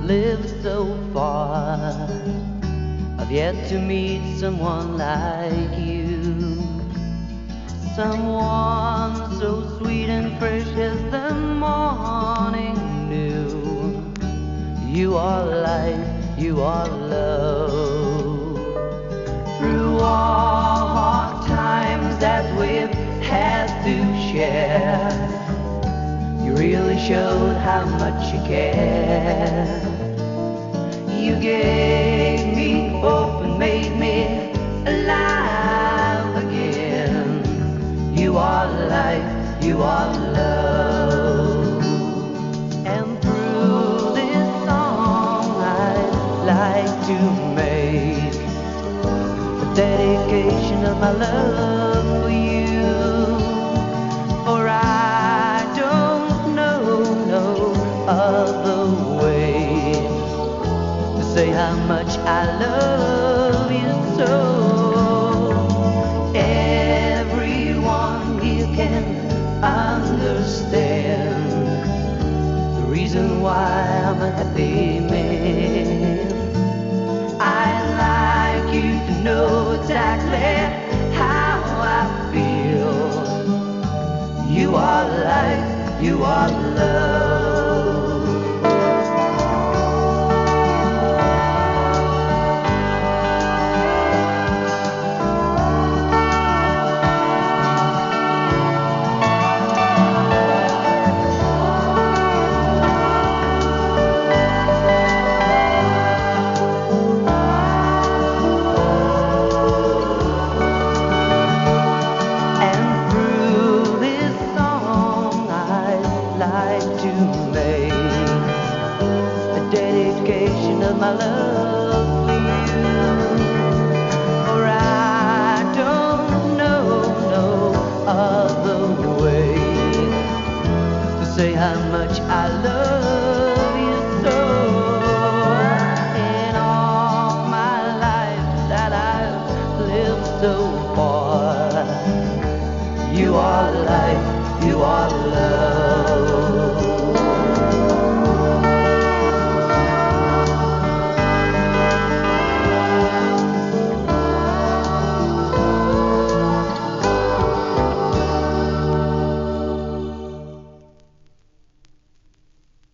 lived so far. I've yet to meet someone like you, someone so sweet and fresh as the morning dew. You are life, you are love. Through all hard times that we've had to share, you really showed how much you care. You gave me hope and made me alive again. You are life, you are love. And through this song I'd like to make a dedication of my love for you. For I don't know no other way to say how much I love you so. Everyone here can understand the reason why I'm a happy man. I'd like you to know exactly how I feel. You are life, you are love. To make a dedication of my love